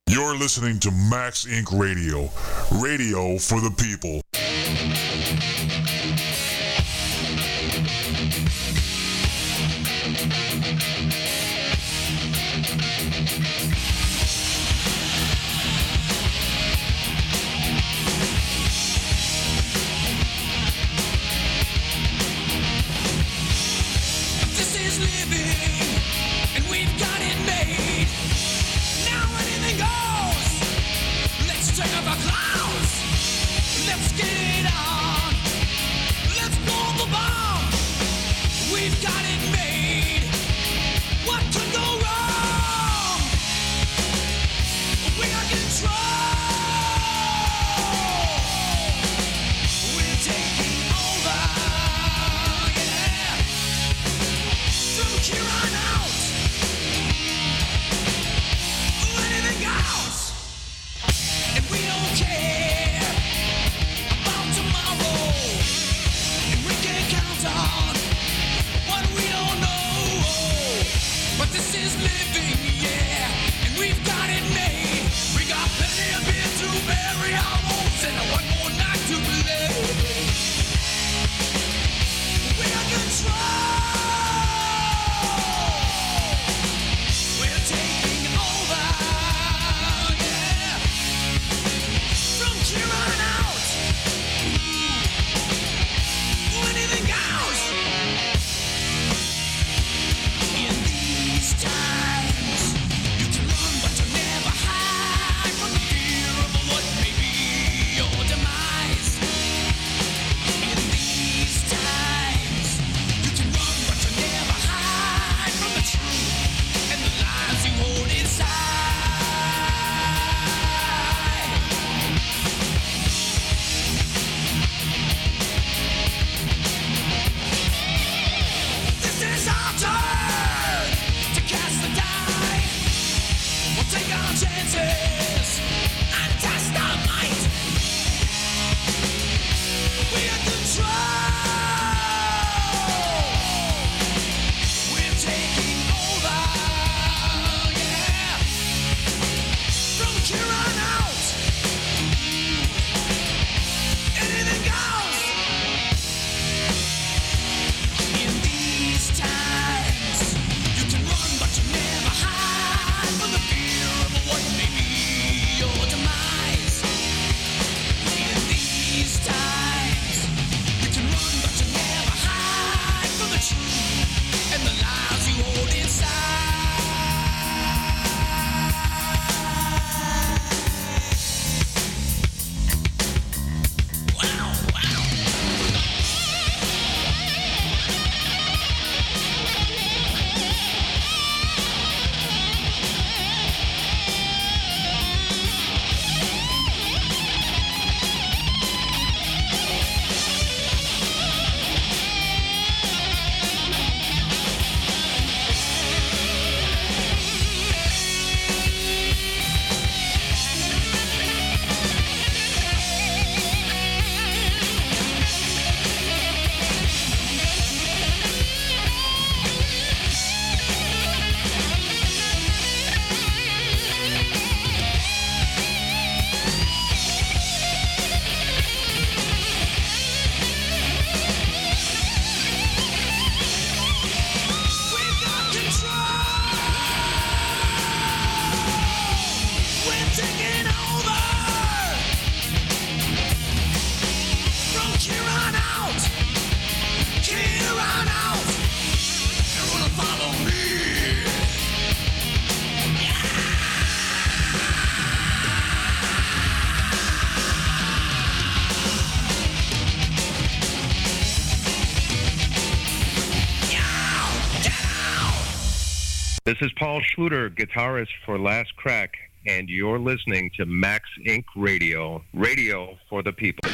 You're listening to Max Inc. Radio. Radio for the people. This is Paul Schluter, guitarist for Last Crack, and you're listening to Max Inc. Radio, radio for the people.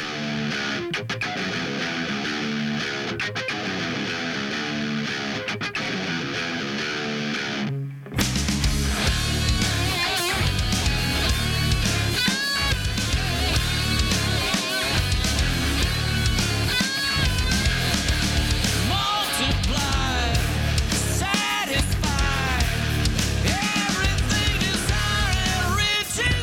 Satisfied, everything desire and reaching.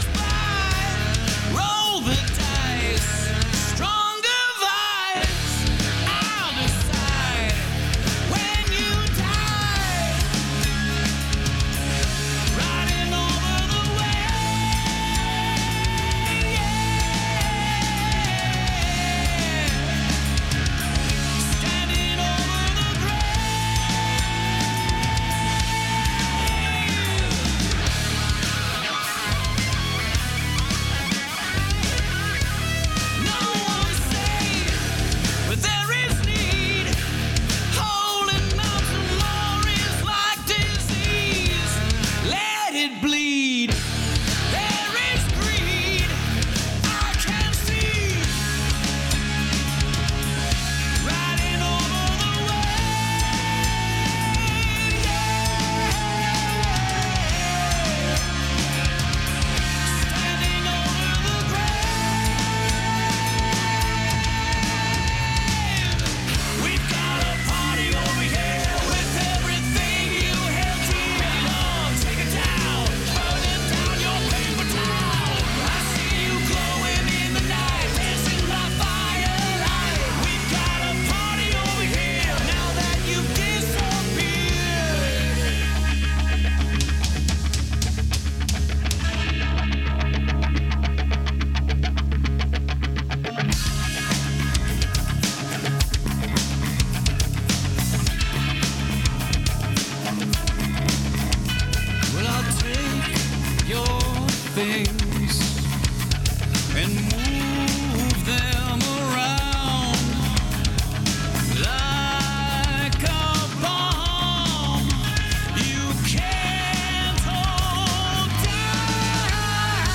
things and move them around like a bomb you can't hold down.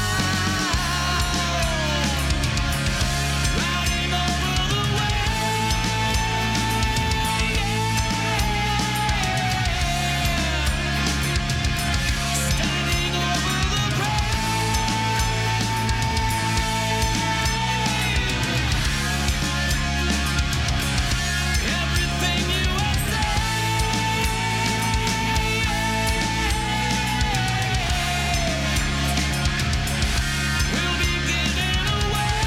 Riding over the standing over the everything you have said will be given away.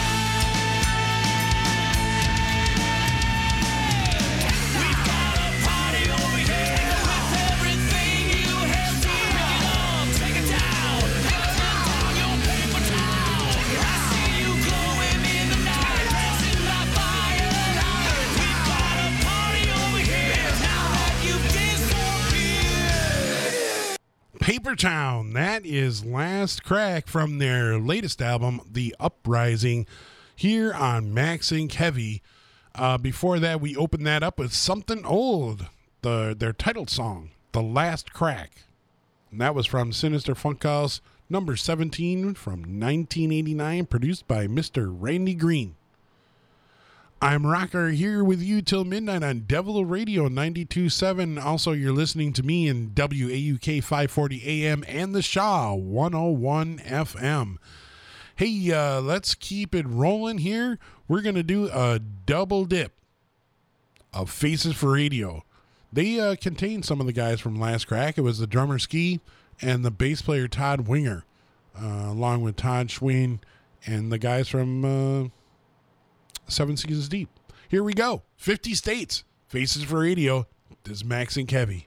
We've got a party over here with everything you have seen. Take it down, take it down your paper towel. I see you glowing in the night, dancing by firelight. We've got a party over here now that you've disappeared. Paper Town, that is Last Crack from their latest album, The Uprising, here on Max Inc. Heavy. Before that, we opened that up with Something Old, their title song, The Last Crack. And that was from Sinister Funk House, number 17 from 1989, produced by Mr. Randy Green. I'm Rocker here with you till midnight on Devil Radio 92.7. Also, you're listening to me in WAUK 540 AM and the Shaw 101 FM. Hey, let's keep it rolling here. We're going to do a double dip of Faces for Radio. They contain some of the guys from Last Crack. It was the drummer Ski and the bass player Todd Winger, along with Todd Schwinn and the guys from Seven Seasons Deep. Here we go. 50 States. Faces for Radio. This is Max and Kevy.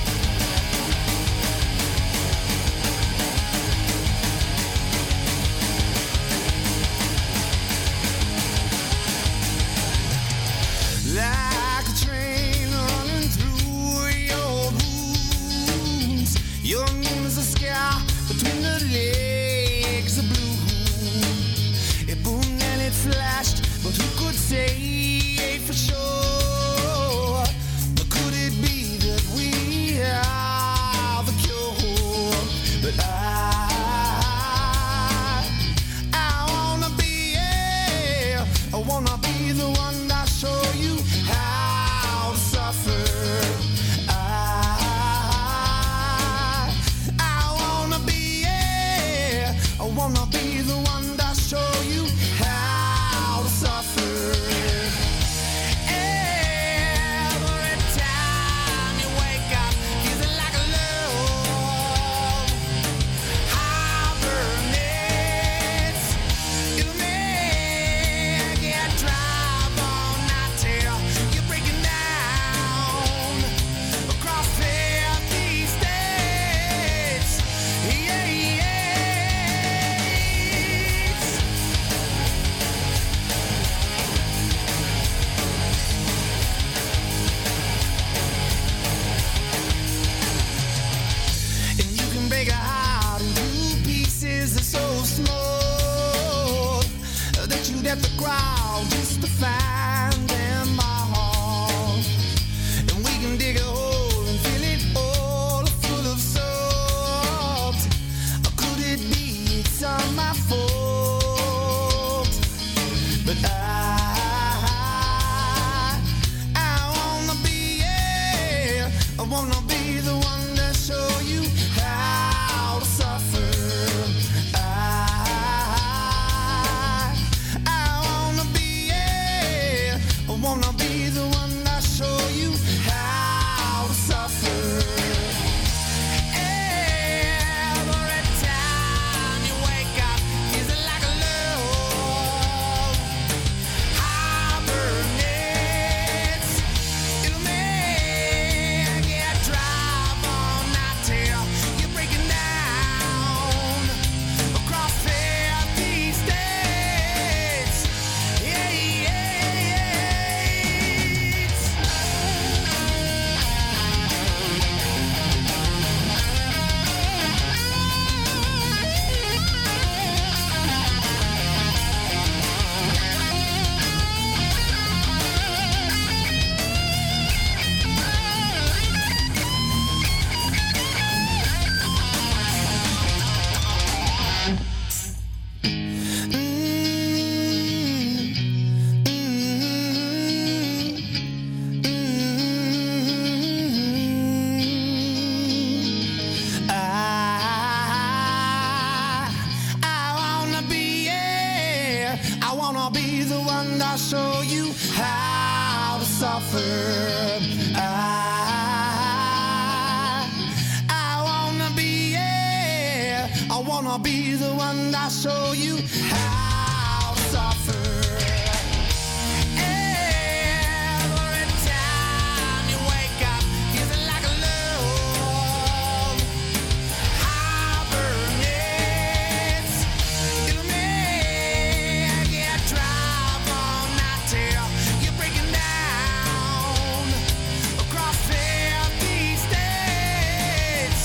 Like a train running through your wounds, your name is a scar between the legs of blue. It boomed and it flashed, but who could say for sure? But could it be that we are the cure? But I wanna be the one that show you how to suffer. I wanna be the one that show you how to suffer. Every time you wake up, feeling like a love hibernates. It'll make it drive all night till you're breaking down across 50 states. Yeah, yeah. I'll show you how to suffer. I wanna be the one that show you how to suffer. Every time you wake up, feeling like a love hibernates. It'll make you drive all night till you're breaking down across 50 states.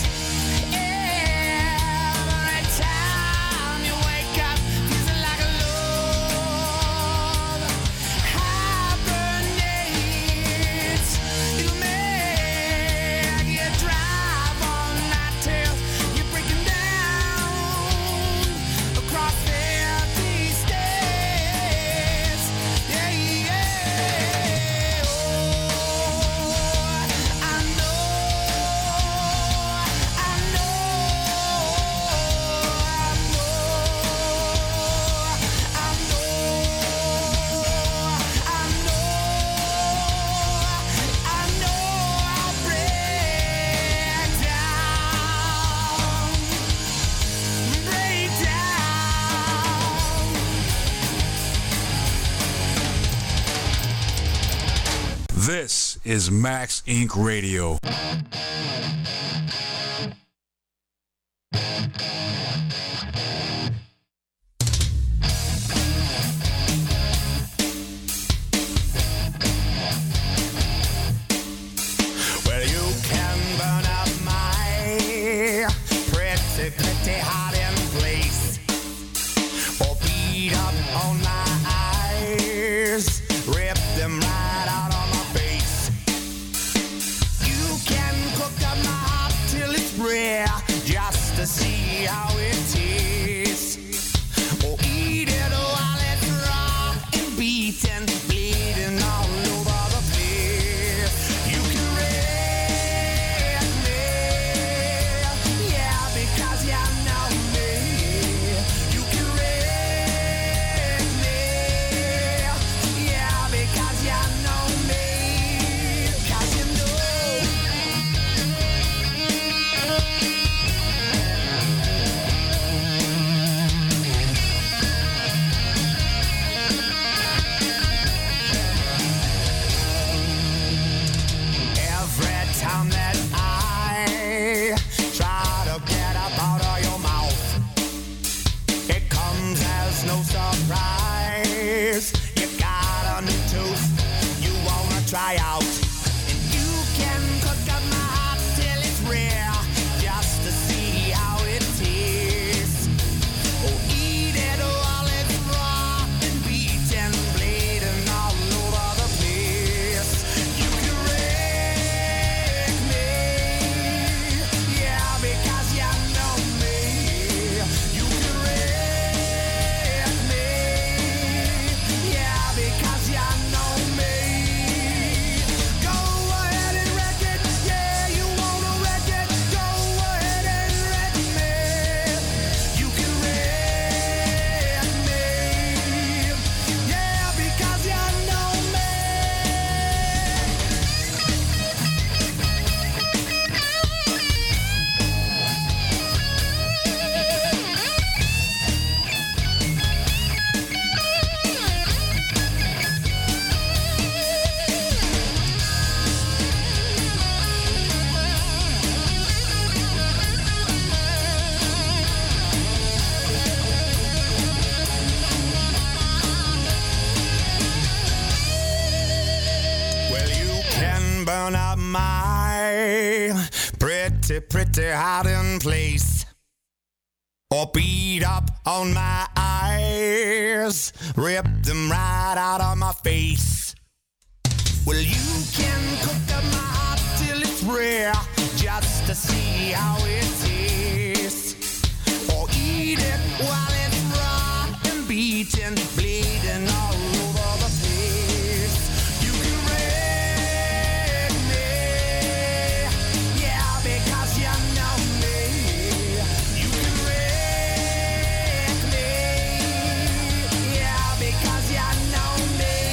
Every time you wake up, feeling like a love hibernates. It'll make you drive all night till you're breaking down across 50 states. Yeah, yeah. Oh, I know, I know, I'll break down. This is Max Inc. Radio. Well, you can burn up my pretty hiding place, or beat up on my eyes, rip them right out of my face. You can cook up my heart till it's rare, just to see how it tastes, or eat it while it's raw and beaten, bleeding all over the place. You can wreck me, yeah, because you know me. You can wreck me, yeah, because you know me. 'Cause you know. Every time that I try to get up out of your mouth, it comes as no surprise. You got a new tooth you wanna try out, and you can cook up my heart till it's rare, just to see how it tastes. Oh, eat it while it's raw and beaten, bleeding all over the place. You can wreck me, yeah, because you know me. You can wreck me, yeah, because you know me. Go ahead and wreck it, yeah, you wanna wreck it. Go ahead and wreck me. You can wreck me, yeah, because you know me. Well, you can burn up my pretty hiding place, or beat up on my eyes, rip them right out of my face. Well, you can cook up my heart till it's rare, just to see how it tastes, or eat it while it's raw and beaten, bleeding all over the place. You can wreck me, yeah, because you know me. You can wreck me, yeah, because you know me.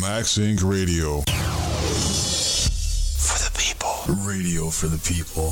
Max Inc. Radio. For the people. Radio for the people.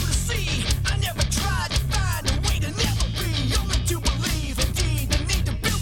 Need to be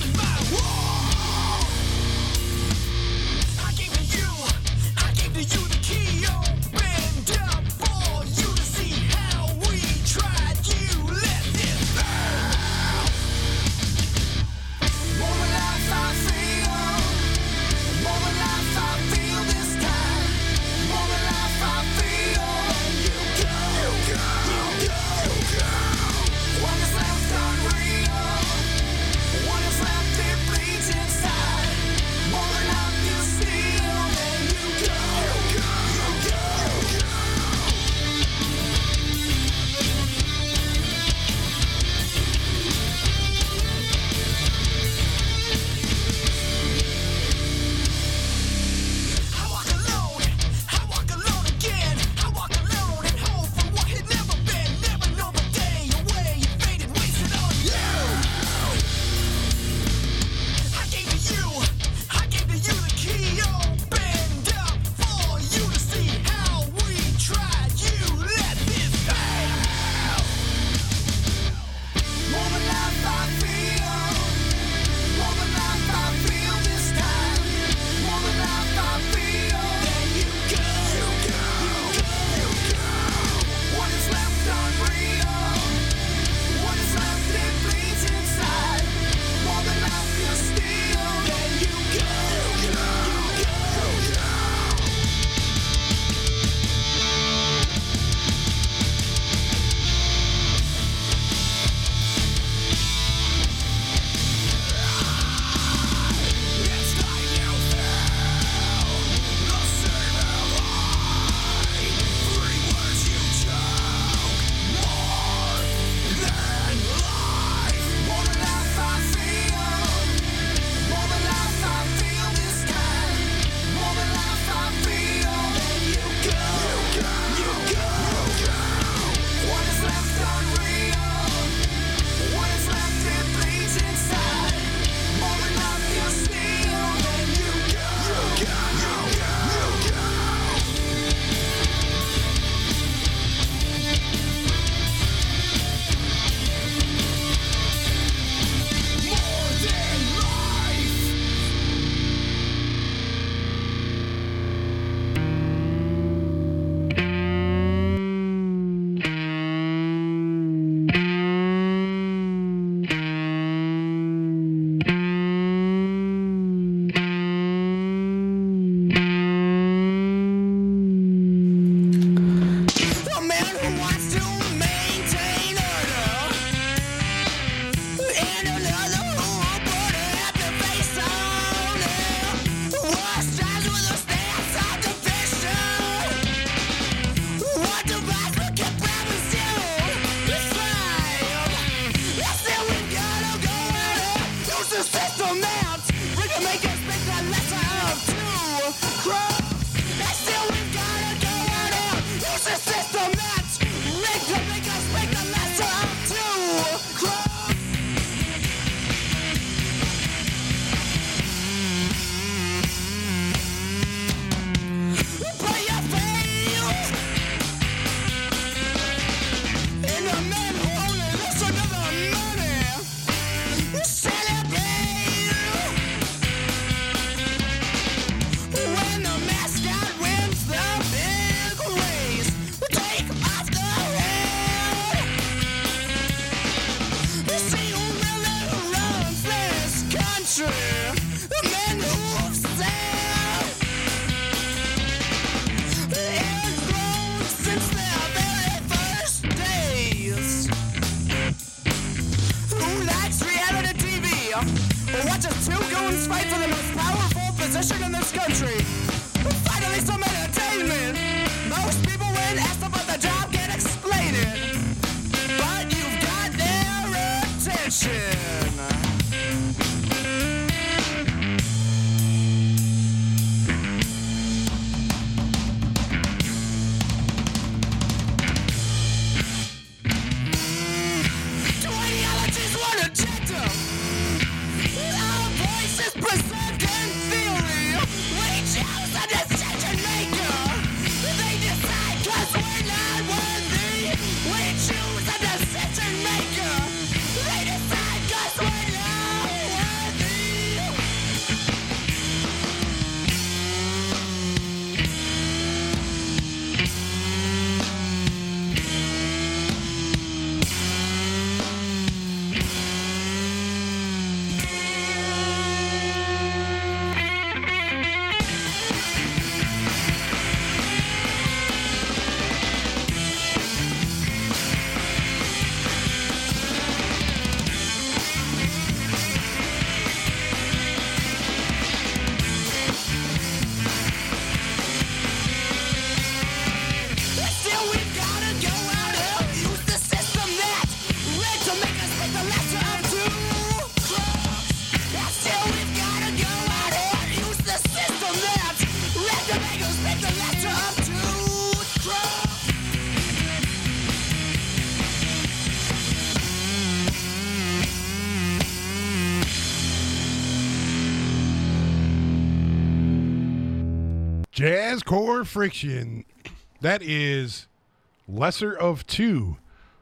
Jazzcore Friction. That is Lesser of Two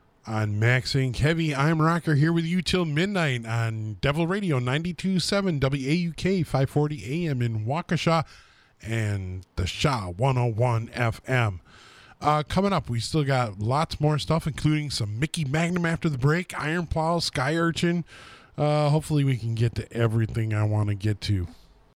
on Max Inc. Heavy. I'm Rocker here with you till midnight on Devil Radio 92.7 WAUK 540 AM in Waukesha and the Shaw 101 FM. Coming up, we still got lots more stuff, including some Mickey Magnum after the break, Iron Plow, Sky Urchin. Hopefully we can get to everything I want to get to.